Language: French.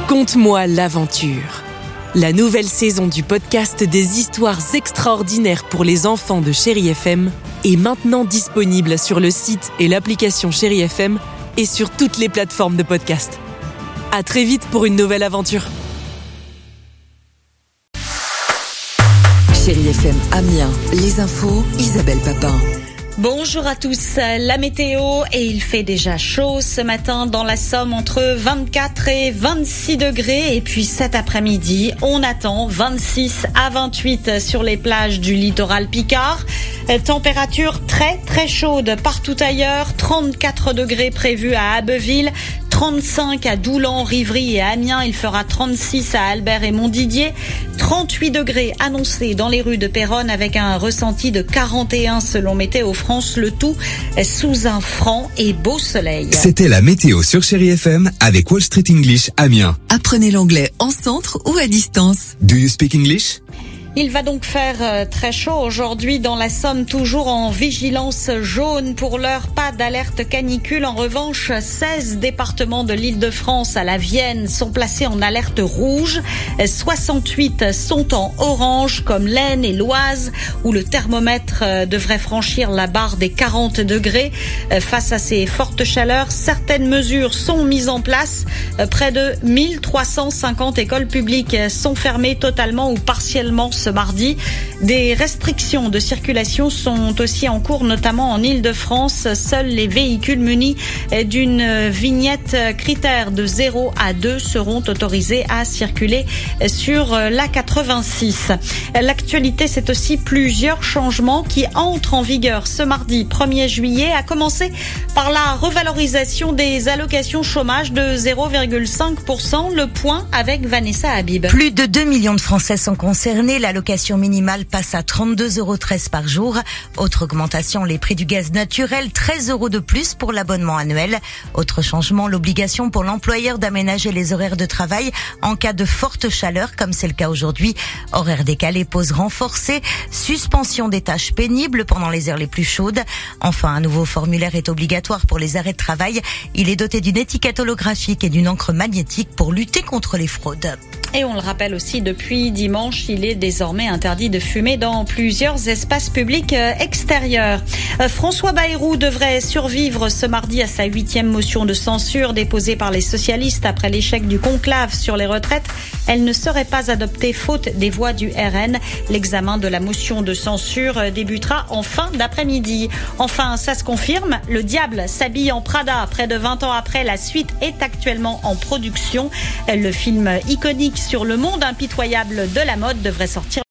Conte-moi l'aventure. La nouvelle saison du podcast des histoires extraordinaires pour les enfants de Chéri FM est maintenant disponible sur le site et l'application Chéri FM et sur toutes les plateformes de podcast. À très vite pour une nouvelle aventure. Chéri FM Amiens, les infos, Isabelle Papin. Bonjour à tous, la météo, et il fait déjà chaud ce matin dans la Somme, entre 24 et 26 degrés, et puis cet après-midi on attend 26 à 28 sur les plages du littoral picard. Température très très chaude partout ailleurs, 34 degrés prévus à Abbeville, 35 à Doulan, Rivry et Amiens, il fera 36 à Albert et Montdidier, 38 degrés annoncés dans les rues de Péronne avec un ressenti de 41 selon Météo France, le tout sous un franc et beau soleil. C'était la météo sur Chéri FM avec Wall Street English Amiens. Apprenez l'anglais en centre ou à distance. Do you speak English? Il va donc faire très chaud aujourd'hui dans la Somme, toujours en vigilance jaune. Pour l'heure, pas d'alerte canicule. En revanche, 16 départements de l'Île-de-France à la Vienne sont placés en alerte rouge. 68 sont en orange, comme l'Aisne et l'Oise, où le thermomètre devrait franchir la barre des 40 degrés. Face à ces fortes chaleurs, certaines mesures sont mises en place. Près de 1350 écoles publiques sont fermées totalement ou partiellement ce mardi. Des restrictions de circulation sont aussi en cours, notamment en Île-de-France. Seuls les véhicules munis d'une vignette critère de 0 à 2 seront autorisés à circuler sur la 86. L'actualité, c'est aussi plusieurs changements qui entrent en vigueur ce mardi 1er juillet, à commencer par la revalorisation des allocations chômage de 0,5%. Le point avec Vanessa Habib. Plus de 2 millions de Français sont concernés. L'allocation minimale passe à 32,13 € par jour. Autre augmentation, les prix du gaz naturel, 13 € de plus pour l'abonnement annuel. Autre changement, l'obligation pour l'employeur d'aménager les horaires de travail en cas de forte chaleur, comme c'est le cas aujourd'hui. Horaires décalés, pauses renforcées, suspension des tâches pénibles pendant les heures les plus chaudes. Enfin, un nouveau formulaire est obligatoire pour les arrêts de travail. Il est doté d'une étiquette holographique et d'une encre magnétique pour lutter contre les fraudes. Et on le rappelle aussi, depuis dimanche, il est désormais interdit de fumer dans plusieurs espaces publics extérieurs. François Bayrou devrait survivre ce mardi à sa 8e motion de censure déposée par les socialistes après l'échec du conclave sur les retraites. Elle ne serait pas adoptée faute des voix du RN. L'examen de la motion de censure débutera en fin d'après-midi. Enfin, ça se confirme, Le Diable s'habille en Prada. Près de 20 ans après, la suite est actuellement en production. Le film iconique sur le monde impitoyable de la mode devrait sortir